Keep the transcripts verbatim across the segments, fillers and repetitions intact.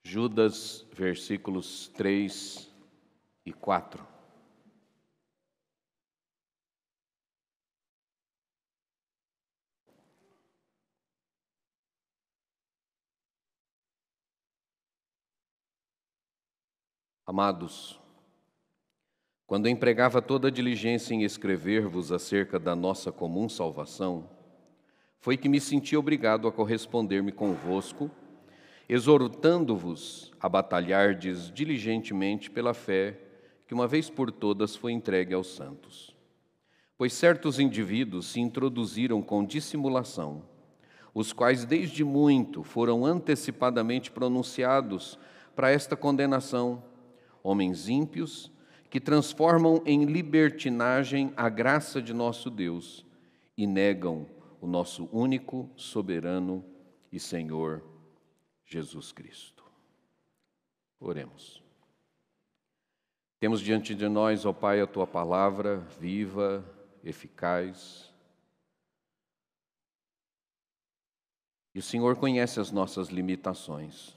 Judas, versículos três e quatro. Amados, quando empregava toda a diligência em escrever-vos acerca da nossa comum salvação, foi que me senti obrigado a corresponder-me convosco, exortando-vos a batalhardes diligentemente pela fé que uma vez por todas foi entregue aos santos. Pois certos indivíduos se introduziram com dissimulação, os quais desde muito foram antecipadamente pronunciados para esta condenação, homens ímpios que transformam em libertinagem a graça de nosso Deus e negam o nosso único, soberano e Senhor Jesus Cristo. Oremos. Temos diante de nós, ó Pai, a Tua palavra viva, eficaz. E o Senhor conhece as nossas limitações.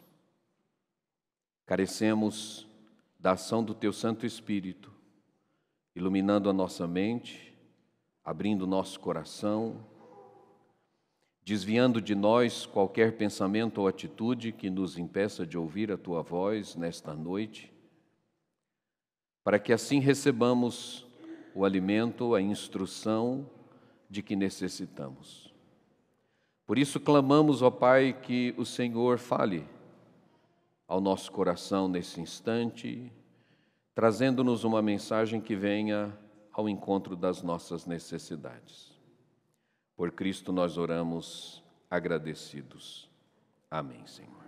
Carecemos da ação do Teu Santo Espírito, iluminando a nossa mente, abrindo nosso coração, desviando de nós qualquer pensamento ou atitude que nos impeça de ouvir a Tua voz nesta noite, para que assim recebamos o alimento, a instrução de que necessitamos. Por isso clamamos, ó Pai, que o Senhor fale ao nosso coração nesse instante, trazendo-nos uma mensagem que venha ao encontro das nossas necessidades. Por Cristo nós oramos agradecidos. Amém, Senhor.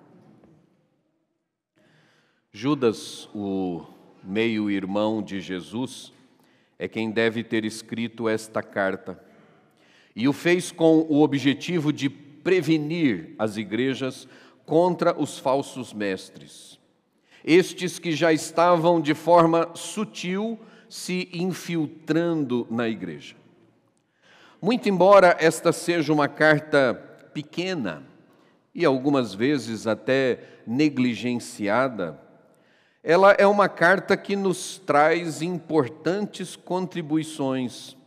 Judas, o meio-irmão de Jesus, é quem deve ter escrito esta carta, e o fez com o objetivo de prevenir as igrejas contra os falsos mestres, estes que já estavam de forma sutil se infiltrando na igreja. Muito embora esta seja uma carta pequena e algumas vezes até negligenciada, ela é uma carta que nos traz importantes contribuições,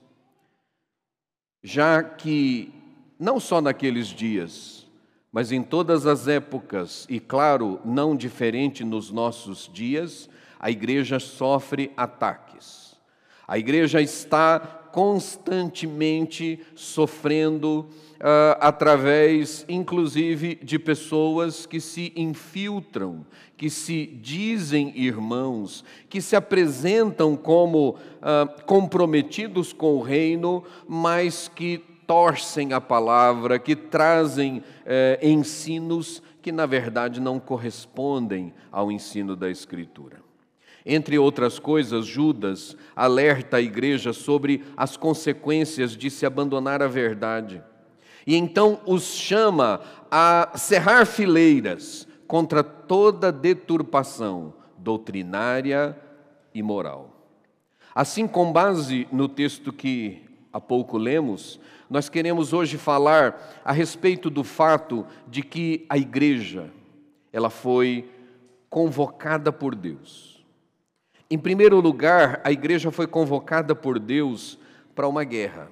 já que não só naqueles dias, mas em todas as épocas, e claro, não diferente nos nossos dias, a igreja sofre ataques. A igreja está constantemente sofrendo uh, através, inclusive, de pessoas que se infiltram, que se dizem irmãos, que se apresentam como uh, comprometidos com o reino, mas que torcem a palavra, que trazem eh, ensinos que, na verdade, não correspondem ao ensino da Escritura. Entre outras coisas, Judas alerta a igreja sobre as consequências de se abandonar a verdade. E então os chama a cerrar fileiras contra toda deturpação doutrinária e moral. Assim, com base no texto que há pouco lemos, nós queremos hoje falar a respeito do fato de que a igreja, ela foi convocada por Deus. Em primeiro lugar, a igreja foi convocada por Deus para uma guerra.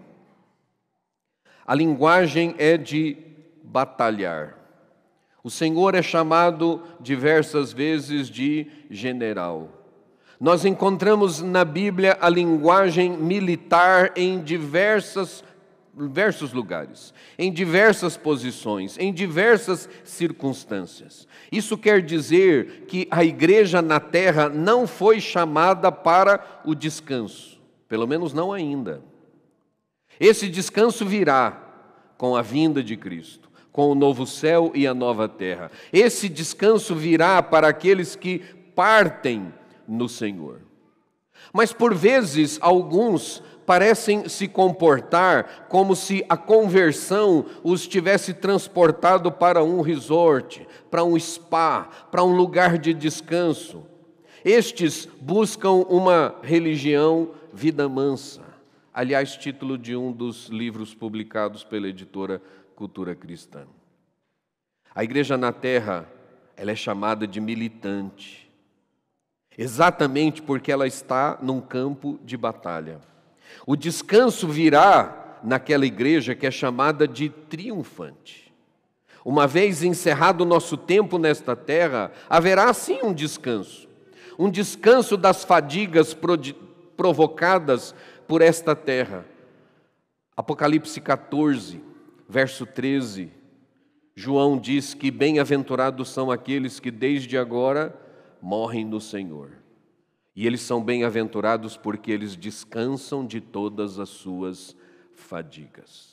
A linguagem é de batalhar. O Senhor é chamado diversas vezes de general. Nós encontramos na Bíblia a linguagem militar em diversas diversos lugares, em diversas posições, em diversas circunstâncias. Isso quer dizer que a igreja na terra não foi chamada para o descanso, pelo menos não ainda. Esse descanso virá com a vinda de Cristo, com o novo céu e a nova terra. Esse descanso virá para aqueles que partem no Senhor. Mas por vezes alguns parecem se comportar como se a conversão os tivesse transportado para um resort, para um spa, para um lugar de descanso. Estes buscam uma religião vida mansa. Aliás, título de um dos livros publicados pela editora Cultura Cristã. A igreja na terra ela é chamada de militante, exatamente porque ela está num campo de batalha. O descanso virá naquela igreja que é chamada de triunfante. Uma vez encerrado o nosso tempo nesta terra, haverá sim um descanso. Um descanso das fadigas provocadas por esta terra. Apocalipse quatorze, verso treze, João diz que bem-aventurados são aqueles que desde agora morrem no Senhor. E eles são bem-aventurados porque eles descansam de todas as suas fadigas.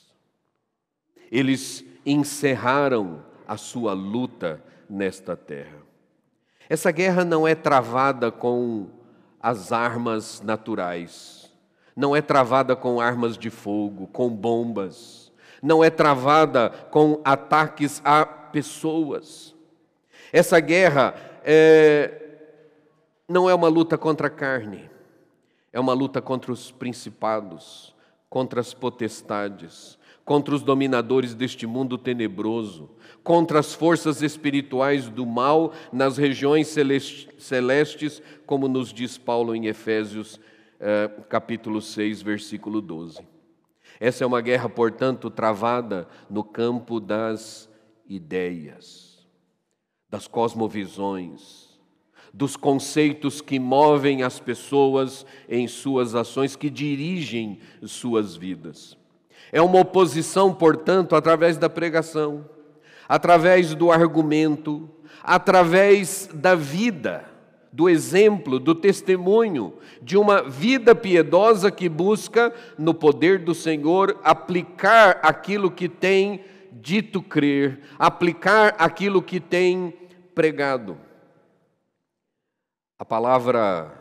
Eles encerraram a sua luta nesta terra. Essa guerra não é travada com as armas naturais, não é travada com armas de fogo, com bombas, não é travada com ataques a pessoas. Essa guerra é, não é uma luta contra a carne, é uma luta contra os principados, contra as potestades, contra os dominadores deste mundo tenebroso, contra as forças espirituais do mal nas regiões celestes, como nos diz Paulo em Efésios, eh, capítulo seis, versículo doze. Essa é uma guerra, portanto, travada no campo das ideias, das cosmovisões, dos conceitos que movem as pessoas em suas ações, que dirigem suas vidas. É uma oposição, portanto, através da pregação, através do argumento, através da vida, do exemplo, do testemunho, de uma vida piedosa que busca, no poder do Senhor, aplicar aquilo que tem dito crer, aplicar aquilo que tem pregado. A palavra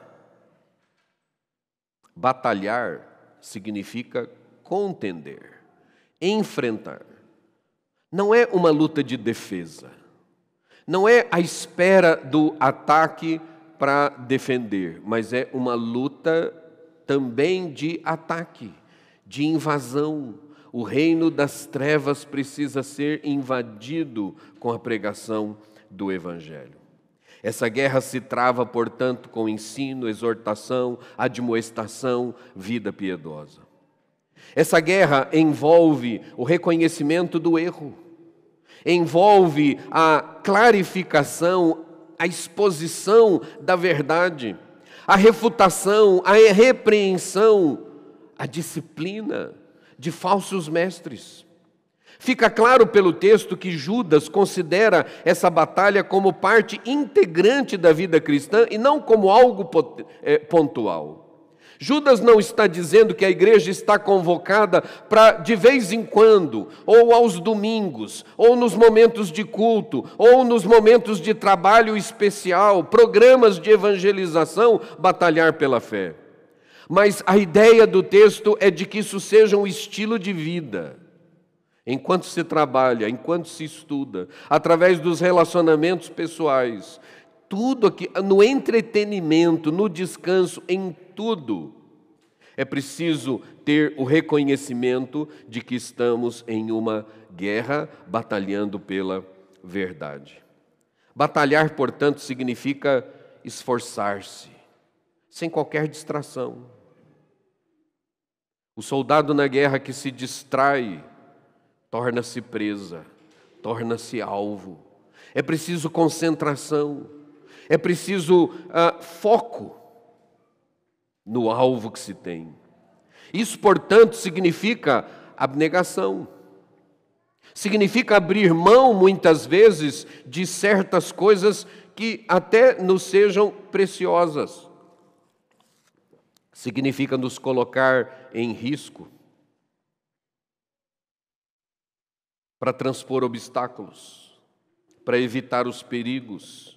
batalhar significa contender, enfrentar. Não é uma luta de defesa. Não é a espera do ataque para defender, mas é uma luta também de ataque, de invasão. O reino das trevas precisa ser invadido com a pregação do Evangelho. Essa guerra se trava, portanto, com ensino, exortação, admoestação, vida piedosa. Essa guerra envolve o reconhecimento do erro, envolve a clarificação, a exposição da verdade, a refutação, a repreensão, a disciplina de falsos mestres. Fica claro pelo texto que Judas considera essa batalha como parte integrante da vida cristã e não como algo pontual. Judas não está dizendo que a igreja está convocada para, de vez em quando, ou aos domingos, ou nos momentos de culto, ou nos momentos de trabalho especial, programas de evangelização, batalhar pela fé. Mas a ideia do texto é de que isso seja um estilo de vida. Enquanto se trabalha, enquanto se estuda, através dos relacionamentos pessoais, tudo aqui, no entretenimento, no descanso, em tudo, é preciso ter o reconhecimento de que estamos em uma guerra batalhando pela verdade. Batalhar, portanto, significa esforçar-se, sem qualquer distração. O soldado na guerra que se distrai, torna-se presa, torna-se alvo. É preciso concentração, é preciso uh, foco no alvo que se tem. Isso, portanto, significa abnegação. Significa abrir mão, muitas vezes, de certas coisas que até nos sejam preciosas. Significa nos colocar em risco para transpor obstáculos, para evitar os perigos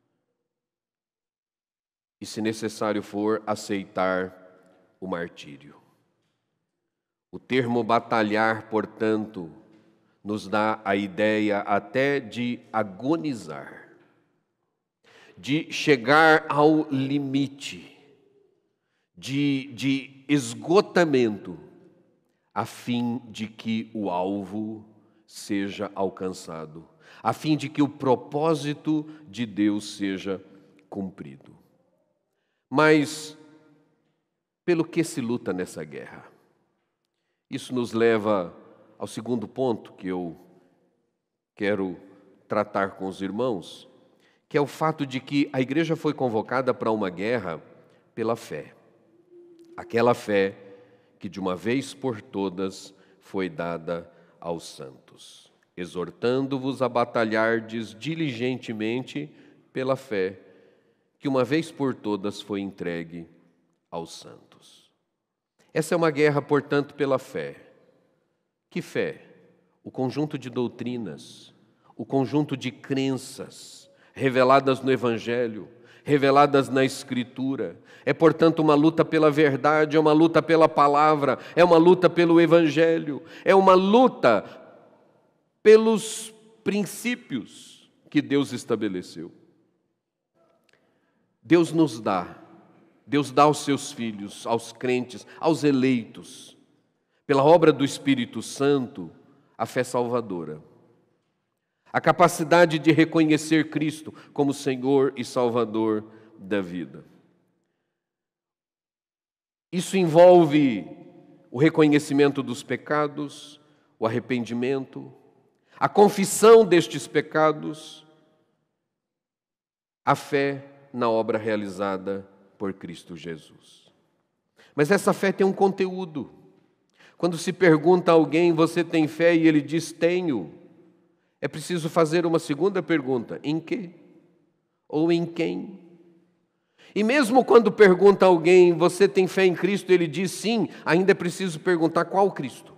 e, se necessário for, aceitar o martírio. O termo batalhar, portanto, nos dá a ideia até de agonizar, de chegar ao limite, de, de esgotamento, a fim de que o alvo seja alcançado, a fim de que o propósito de Deus seja cumprido. Mas pelo que se luta nessa guerra? Isso nos leva ao segundo ponto que eu quero tratar com os irmãos, que é o fato de que a igreja foi convocada para uma guerra pela fé. Aquela fé que de uma vez por todas foi dada aos santos, exortando-vos a batalhardes diligentemente pela fé que uma vez por todas foi entregue aos santos. Essa é uma guerra, portanto, pela fé. Que fé? O conjunto de doutrinas, o conjunto de crenças reveladas no Evangelho, reveladas na Escritura. É, portanto, uma luta pela verdade, é uma luta pela palavra, é uma luta pelo Evangelho, é uma luta pelos princípios que Deus estabeleceu. Deus nos dá, Deus dá aos seus filhos, aos crentes, aos eleitos, pela obra do Espírito Santo, a fé salvadora. A capacidade de reconhecer Cristo como Senhor e Salvador da vida. Isso envolve o reconhecimento dos pecados, o arrependimento, a confissão destes pecados, a fé na obra realizada por Cristo Jesus. Mas essa fé tem um conteúdo. Quando se pergunta a alguém, você tem fé? E ele diz, tenho. É preciso fazer uma segunda pergunta, em quê? Ou em quem? E mesmo quando pergunta a alguém, você tem fé em Cristo? Ele diz sim, ainda é preciso perguntar qual Cristo?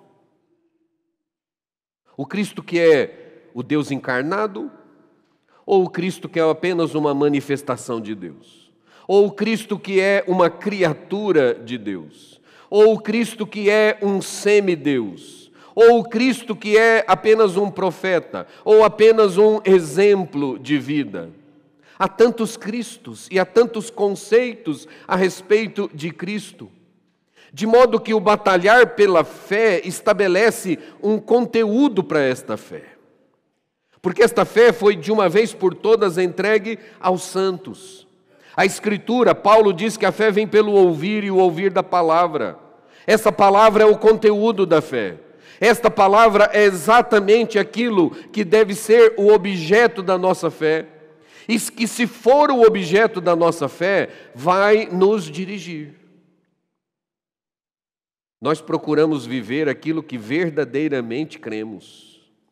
O Cristo que é o Deus encarnado? Ou o Cristo que é apenas uma manifestação de Deus? Ou o Cristo que é uma criatura de Deus? Ou o Cristo que é um semideus? Ou o Cristo que é apenas um profeta? Ou apenas um exemplo de vida? Há tantos Cristos e há tantos conceitos a respeito de Cristo, de modo que o batalhar pela fé estabelece um conteúdo para esta fé. Porque esta fé foi de uma vez por todas entregue aos santos. A Escritura, Paulo diz que a fé vem pelo ouvir e o ouvir da palavra. Essa palavra é o conteúdo da fé. Esta palavra é exatamente aquilo que deve ser o objeto da nossa fé. E que, se for o objeto da nossa fé, vai nos dirigir. Nós procuramos viver aquilo que verdadeiramente cremos.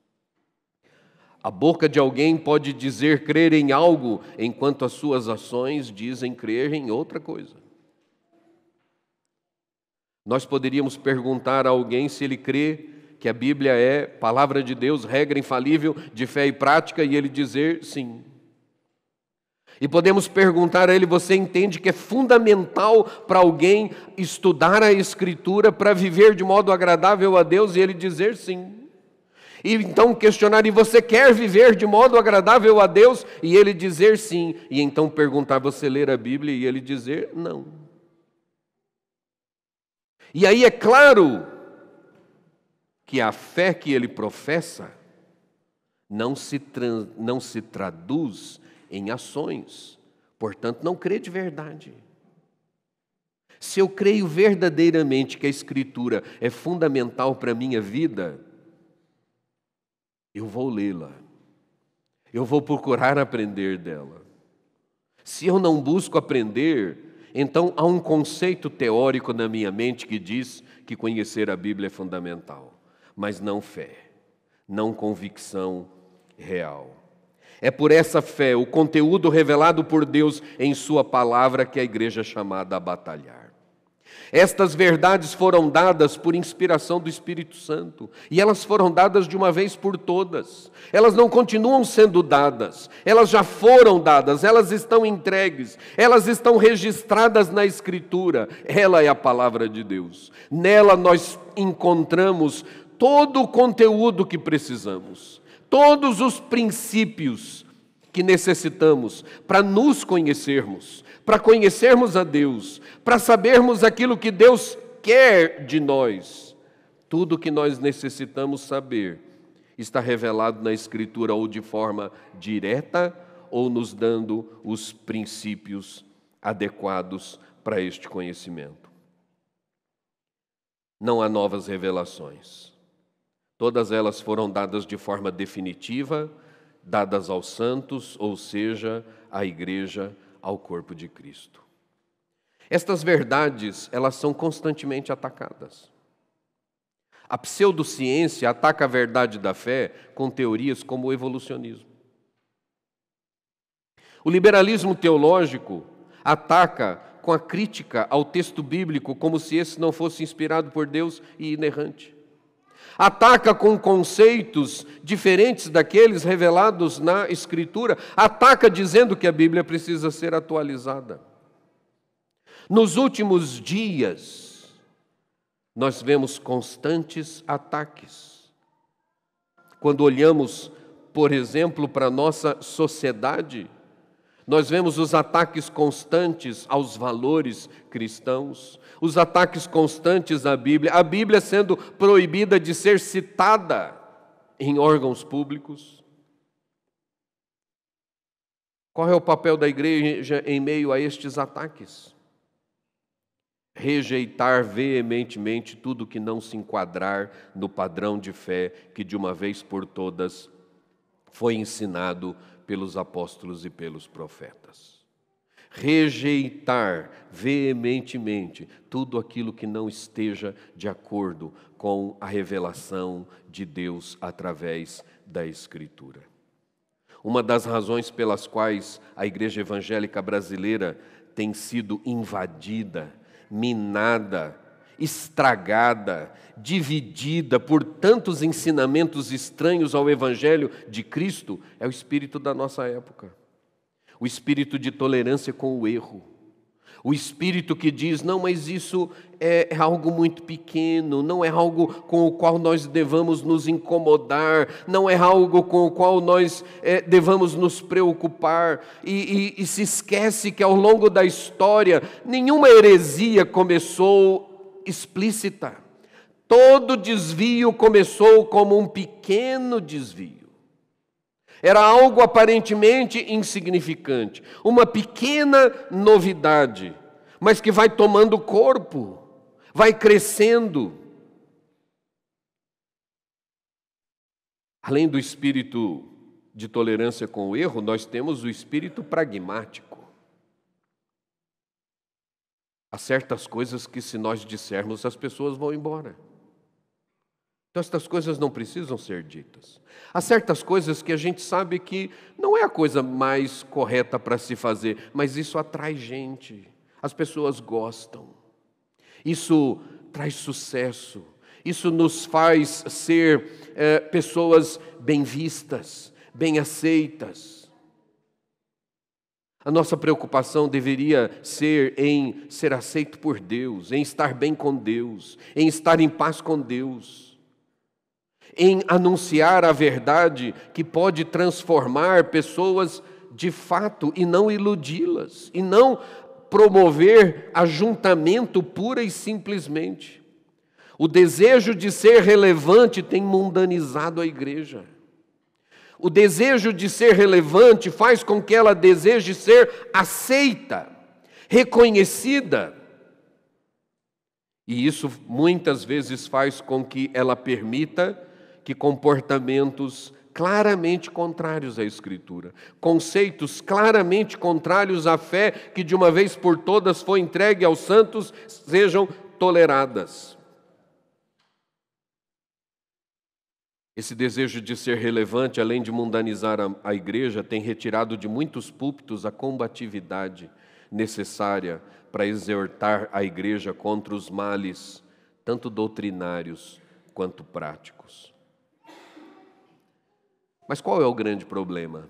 A boca de alguém pode dizer crer em algo, enquanto as suas ações dizem crer em outra coisa. Nós poderíamos perguntar a alguém se ele crê que a Bíblia é palavra de Deus, regra infalível de fé e prática, e ele dizer sim. E podemos perguntar a ele, você entende que é fundamental para alguém estudar a Escritura para viver de modo agradável a Deus? E ele dizer sim. E então questionar, e você quer viver de modo agradável a Deus? E ele dizer sim. E então perguntar, você ler a Bíblia? E ele dizer não. E aí é claro que a fé que ele professa não se, trans, não se traduz em ações, portanto não crê de verdade. Se eu creio verdadeiramente que a Escritura é fundamental para a minha vida, eu vou lê-la, eu vou procurar aprender dela. Se eu não busco aprender, então há um conceito teórico na minha mente que diz que conhecer a Bíblia é fundamental, mas não fé, não convicção real. É por essa fé, o conteúdo revelado por Deus em sua palavra, que a igreja é chamada a batalhar. Estas verdades foram dadas por inspiração do Espírito Santo, e elas foram dadas de uma vez por todas. Elas não continuam sendo dadas, elas já foram dadas, elas estão entregues, elas estão registradas na Escritura. Ela é a palavra de Deus. Nela nós encontramos todo o conteúdo que precisamos, todos os princípios que necessitamos para nos conhecermos, para conhecermos a Deus, para sabermos aquilo que Deus quer de nós. Tudo que nós necessitamos saber está revelado na Escritura ou de forma direta ou nos dando os princípios adequados para este conhecimento. Não há novas revelações. Todas elas foram dadas de forma definitiva, dadas aos santos, ou seja, à igreja, ao corpo de Cristo. Estas verdades, elas são constantemente atacadas. A pseudociência ataca a verdade da fé com teorias como o evolucionismo. O liberalismo teológico ataca com a crítica ao texto bíblico como se esse não fosse inspirado por Deus e inerrante. Ataca com conceitos diferentes daqueles revelados na Escritura. Ataca dizendo que a Bíblia precisa ser atualizada. Nos últimos dias, nós vemos constantes ataques. Quando olhamos, por exemplo, para a nossa sociedade, nós vemos os ataques constantes aos valores cristãos, os ataques constantes à Bíblia, a Bíblia sendo proibida de ser citada em órgãos públicos. Qual é o papel da igreja em meio a estes ataques? Rejeitar veementemente tudo que não se enquadrar no padrão de fé que de uma vez por todas foi ensinado pelos apóstolos e pelos profetas. Rejeitar veementemente tudo aquilo que não esteja de acordo com a revelação de Deus através da Escritura. Uma das razões pelas quais a igreja evangélica brasileira tem sido invadida, minada, estragada, dividida por tantos ensinamentos estranhos ao Evangelho de Cristo, é o espírito da nossa época. O espírito de tolerância com o erro. O espírito que diz, não, mas isso é algo muito pequeno, não é algo com o qual nós devamos nos incomodar, não é algo com o qual nós é, devamos nos preocupar, e, e, e se esquece que ao longo da história, nenhuma heresia começou explícita. Todo desvio começou como um pequeno desvio. Era algo aparentemente insignificante, uma pequena novidade, mas que vai tomando corpo, vai crescendo. Além do espírito de tolerância com o erro, nós temos o espírito pragmático. Há certas coisas que, se nós dissermos, as pessoas vão embora. Então, estas coisas não precisam ser ditas. Há certas coisas que a gente sabe que não é a coisa mais correta para se fazer, mas isso atrai gente, as pessoas gostam. Isso traz sucesso, isso nos faz ser é, pessoas bem vistas, bem aceitas. A nossa preocupação deveria ser em ser aceito por Deus, em estar bem com Deus, em estar em paz com Deus, em anunciar a verdade que pode transformar pessoas de fato e não iludi-las, e não promover ajuntamento pura e simplesmente. O desejo de ser relevante tem mundanizado a igreja. O desejo de ser relevante faz com que ela deseje ser aceita, reconhecida. E isso muitas vezes faz com que ela permita que comportamentos claramente contrários à Escritura, conceitos claramente contrários à fé que de uma vez por todas foi entregue aos santos, sejam toleradas. Esse desejo de ser relevante, além de mundanizar a, a igreja, tem retirado de muitos púlpitos a combatividade necessária para exortar a igreja contra os males, tanto doutrinários quanto práticos. Mas qual é o grande problema?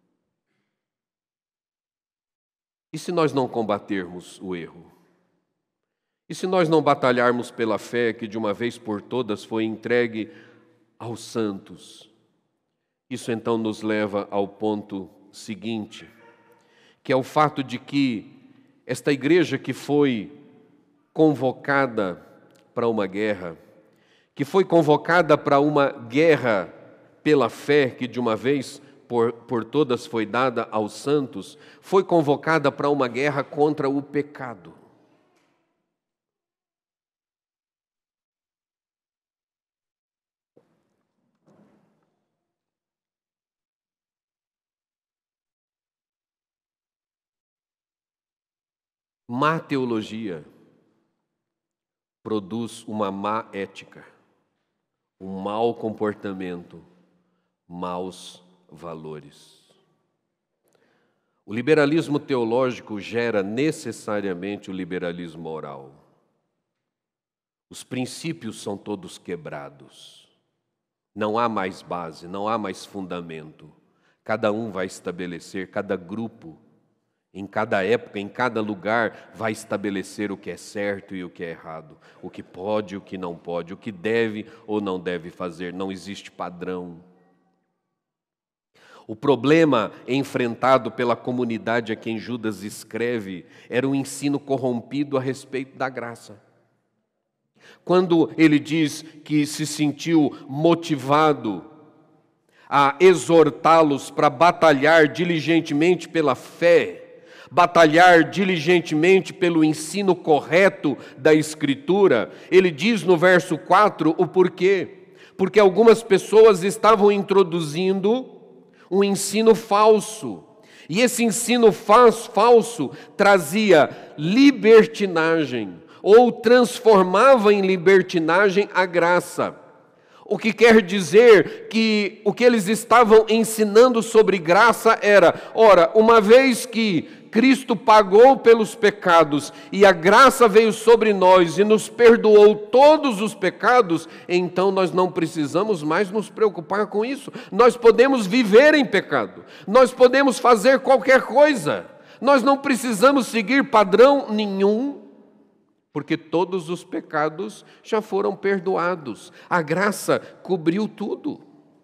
E se nós não combatermos o erro? E se nós não batalharmos pela fé que de uma vez por todas foi entregue aos santos? Isso então nos leva ao ponto seguinte, que é o fato de que esta igreja que foi convocada para uma guerra, que foi convocada para uma guerra pela fé que de uma vez por, por todas foi dada aos santos, foi convocada para uma guerra contra o pecado. Má teologia produz uma má ética, um mau comportamento, maus valores. O liberalismo teológico gera necessariamente o liberalismo moral. Os princípios são todos quebrados. Não há mais base, não há mais fundamento. Cada um vai estabelecer, cada grupo, em cada época, em cada lugar, vai estabelecer o que é certo e o que é errado, o que pode e o que não pode, o que deve ou não deve fazer. Não existe padrão. O problema enfrentado pela comunidade a quem Judas escreve era um ensino corrompido a respeito da graça. Quando ele diz que se sentiu motivado a exortá-los para batalhar diligentemente pela fé, batalhar diligentemente pelo ensino correto da Escritura, ele diz no verso quatro o porquê. Porque algumas pessoas estavam introduzindo um ensino falso. E esse ensino falso trazia libertinagem, ou transformava em libertinagem a graça. O que quer dizer que o que eles estavam ensinando sobre graça era, ora, uma vez que Cristo pagou pelos pecados e a graça veio sobre nós e nos perdoou todos os pecados, então nós não precisamos mais nos preocupar com isso. Nós podemos viver em pecado, nós podemos fazer qualquer coisa, nós não precisamos seguir padrão nenhum, porque todos os pecados já foram perdoados. A graça cobriu tudo.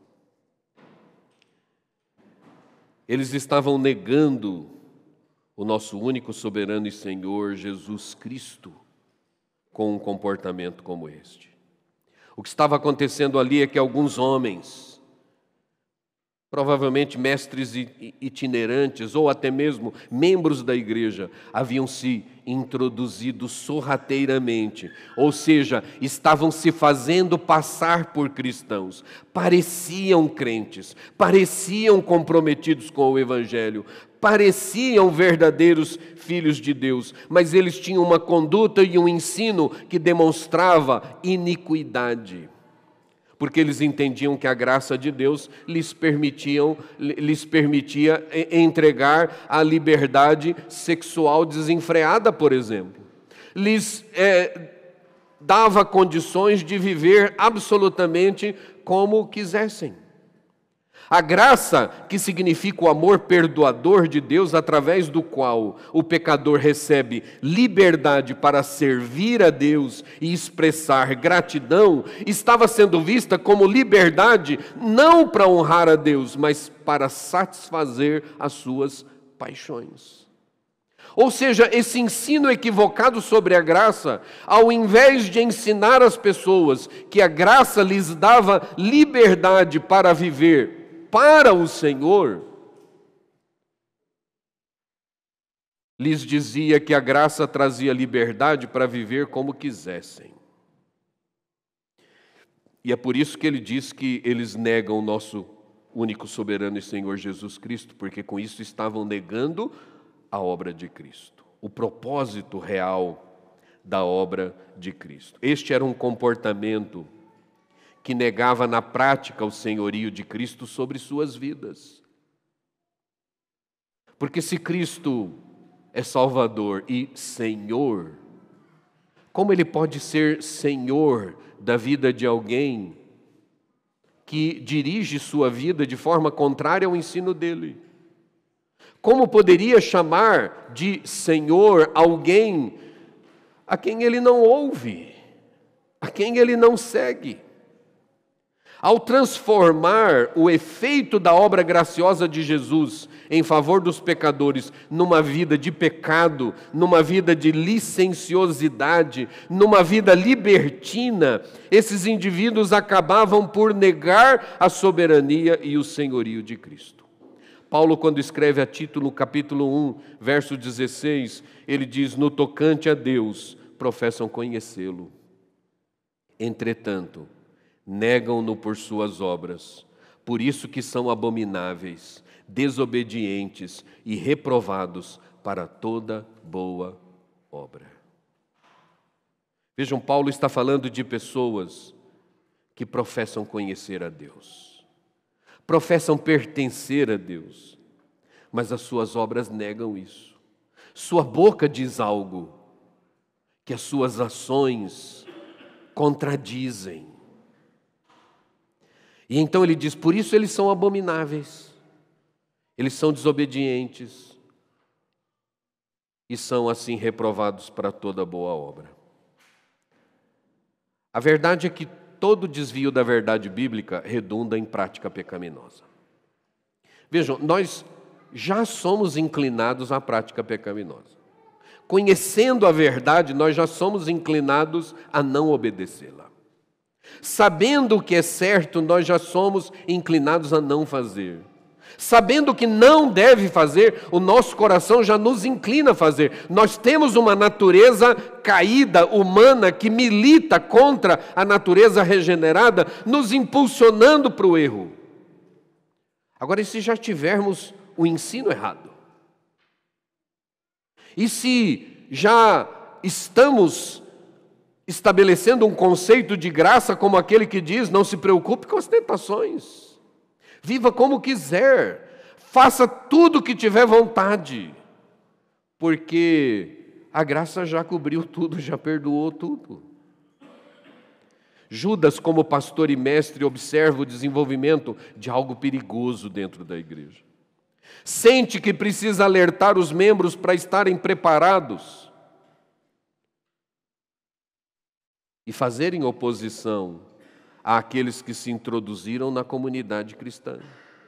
Eles estavam negando o nosso único soberano e Senhor Jesus Cristo com um comportamento como este. O que estava acontecendo ali é que alguns homens, provavelmente mestres itinerantes ou até mesmo membros da igreja, haviam se introduzido sorrateiramente, ou seja, estavam se fazendo passar por cristãos, pareciam crentes, pareciam comprometidos com o Evangelho, pareciam verdadeiros filhos de Deus, mas eles tinham uma conduta e um ensino que demonstrava iniquidade. Porque eles entendiam que a graça de Deus lhes, permitiam, lhes permitia entregar a liberdade sexual desenfreada, por exemplo. Lhes é, dava condições de viver absolutamente como quisessem. A graça, que significa o amor perdoador de Deus, através do qual o pecador recebe liberdade para servir a Deus e expressar gratidão, estava sendo vista como liberdade não para honrar a Deus, mas para satisfazer as suas paixões. Ou seja, esse ensino equivocado sobre a graça, ao invés de ensinar as pessoas que a graça lhes dava liberdade para viver para o Senhor, lhes dizia que a graça trazia liberdade para viver como quisessem. E é por isso que ele diz que eles negam o nosso único soberano e Senhor Jesus Cristo, porque com isso estavam negando a obra de Cristo, o propósito real da obra de Cristo. Este era um comportamento que negava na prática o senhorio de Cristo sobre suas vidas. Porque se Cristo é Salvador e Senhor, como Ele pode ser Senhor da vida de alguém que dirige sua vida de forma contrária ao ensino dele? Como poderia chamar de Senhor alguém a quem Ele não ouve, a quem Ele não segue? Ao transformar o efeito da obra graciosa de Jesus em favor dos pecadores numa vida de pecado, numa vida de licenciosidade, numa vida libertina, esses indivíduos acabavam por negar a soberania e o senhorio de Cristo. Paulo, quando escreve a Tito, no capítulo um, verso dezesseis, ele diz: no tocante a Deus, professam conhecê-lo. Entretanto, negam-no por suas obras, por isso que são abomináveis, desobedientes e reprovados para toda boa obra. Vejam, Paulo está falando de pessoas que professam conhecer a Deus, professam pertencer a Deus, mas as suas obras negam isso. Sua boca diz algo que as suas ações contradizem. E então ele diz: por isso eles são abomináveis, eles são desobedientes e são assim reprovados para toda boa obra. A verdade é que todo desvio da verdade bíblica redunda em prática pecaminosa. Vejam, nós já somos inclinados à prática pecaminosa. Conhecendo a verdade, nós já somos inclinados a não obedecê-la. Sabendo o que é certo, nós já somos inclinados a não fazer. Sabendo o que não deve fazer, o nosso coração já nos inclina a fazer. Nós temos uma natureza caída, humana, que milita contra a natureza regenerada, nos impulsionando para o erro. Agora, e se já tivermos o ensino errado? E se já estamos estabelecendo um conceito de graça como aquele que diz: não se preocupe com as tentações, viva como quiser, faça tudo o que tiver vontade, porque a graça já cobriu tudo, já perdoou tudo. Judas, como pastor e mestre, observa o desenvolvimento de algo perigoso dentro da igreja. Sente que precisa alertar os membros para estarem preparados e fazerem oposição àqueles que se introduziram na comunidade cristã.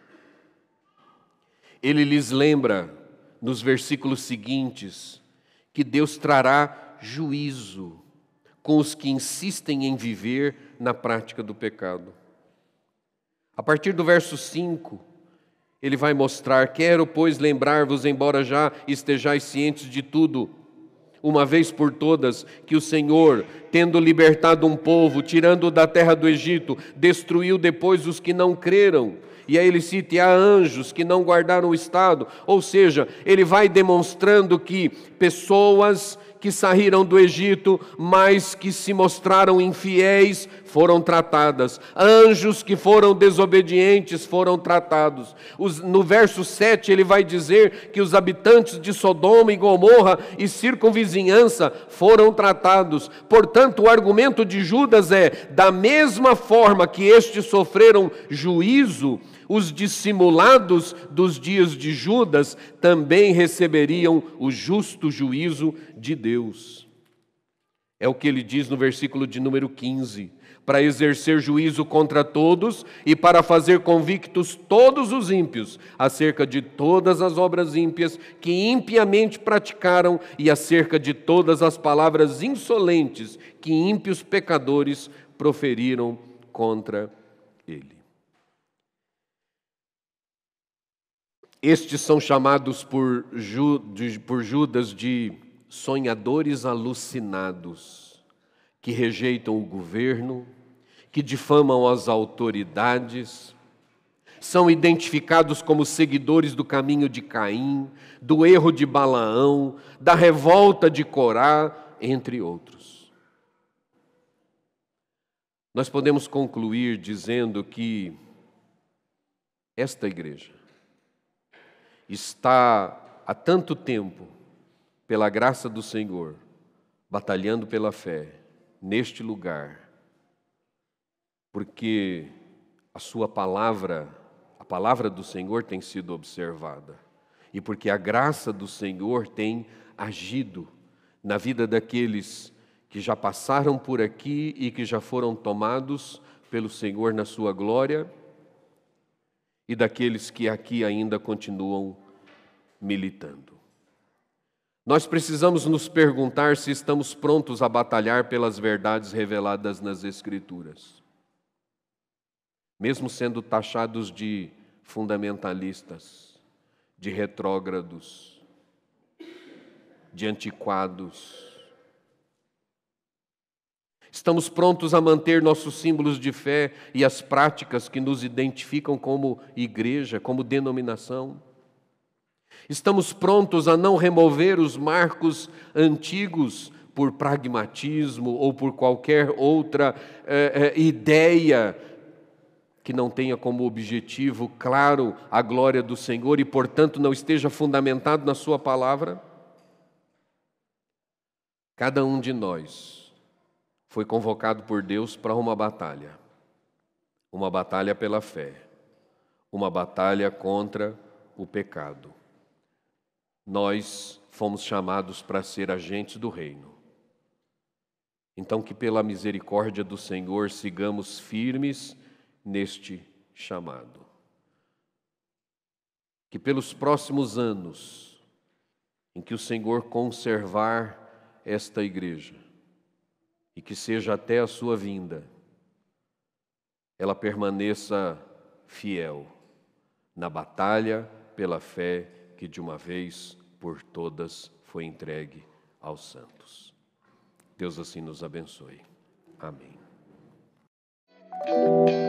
Ele lhes lembra, nos versículos seguintes, que Deus trará juízo com os que insistem em viver na prática do pecado. A partir do verso cinco, ele vai mostrar: quero, pois, lembrar-vos, embora já estejais cientes de tudo, uma vez por todas, que o Senhor, tendo libertado um povo, tirando-o da terra do Egito, destruiu depois os que não creram. E aí ele cita: e há anjos que não guardaram o estado. Ou seja, ele vai demonstrando que pessoas que saíram do Egito, mas que se mostraram infiéis, foram tratadas. Anjos que foram desobedientes foram tratados. Os, no verso sete ele vai dizer que os habitantes de Sodoma e Gomorra e circunvizinhança foram tratados. Portanto, o argumento de Judas é: da mesma forma que estes sofreram juízo, os dissimulados dos dias de Judas também receberiam o justo juízo de Deus. É o que ele diz no versículo de número quinze: para exercer juízo contra todos e para fazer convictos todos os ímpios acerca de todas as obras ímpias que impiamente praticaram e acerca de todas as palavras insolentes que ímpios pecadores proferiram contra ele. Estes são chamados por, Ju, de, por Judas de sonhadores alucinados, que rejeitam o governo, que difamam as autoridades, são identificados como seguidores do caminho de Caim, do erro de Balaão, da revolta de Corá, entre outros. Nós podemos concluir dizendo que esta igreja está há tanto tempo, pela graça do Senhor, batalhando pela fé neste lugar, porque a sua palavra, a palavra do Senhor tem sido observada, e porque a graça do Senhor tem agido na vida daqueles que já passaram por aqui e que já foram tomados pelo Senhor na sua glória e daqueles que aqui ainda continuam militando. Nós precisamos nos perguntar se estamos prontos a batalhar pelas verdades reveladas nas Escrituras, mesmo sendo taxados de fundamentalistas, de retrógrados, de antiquados. Estamos prontos a manter nossos símbolos de fé e as práticas que nos identificam como igreja, como denominação. Estamos prontos a não remover os marcos antigos por pragmatismo ou por qualquer outra eh, eh, ideia que não tenha como objetivo claro a glória do Senhor e, portanto, não esteja fundamentado na sua palavra? Cada um de nós foi convocado por Deus para uma batalha. Uma batalha pela fé. Uma batalha contra o pecado. Nós fomos chamados para ser agentes do reino. Então, que pela misericórdia do Senhor sigamos firmes neste chamado. Que pelos próximos anos, em que o Senhor conservar esta igreja, e que seja até a sua vinda, ela permaneça fiel na batalha pela fé que de uma vez por todas foi entregue aos santos. Deus assim nos abençoe. Amém.